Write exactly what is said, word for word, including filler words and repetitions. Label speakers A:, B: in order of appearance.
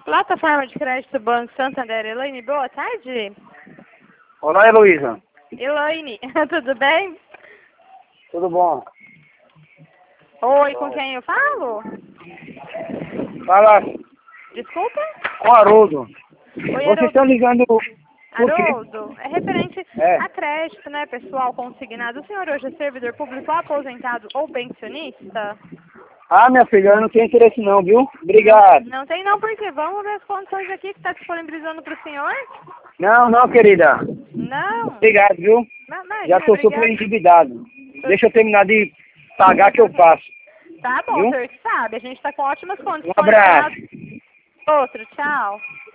A: Plataforma de crédito Banco Santander. Elaine, boa tarde.
B: Olá, Heloísa.
A: Elaine, tudo bem?
B: Tudo bom?
A: Oi, com quem eu falo?
B: Fala
A: Desculpa?
B: com o Haroldo.
A: Oi,
B: Vocês
A: Haroldo.
B: estão ligando por quê?
A: Haroldo, é referente
B: É.
A: a crédito, né, pessoal, consignado. O senhor hoje é servidor público, aposentado ou pensionista?
B: Ah, minha filha, eu não tenho interesse não, viu? Obrigado.
A: Não, não tem não, porque vamos ver as condições aqui que está disponibilizando para o senhor?
B: Não, não, querida.
A: Não.
B: Obrigado, viu?
A: Não, imagina,
B: Já estou super
A: obrigada.
B: endividado. Deixa eu terminar de pagar que eu faço.
A: Tá bom,
B: Viu?
A: o senhor que sabe, a gente está com ótimas
B: Um
A: condições.
B: abraço.
A: Final- Outro, tchau.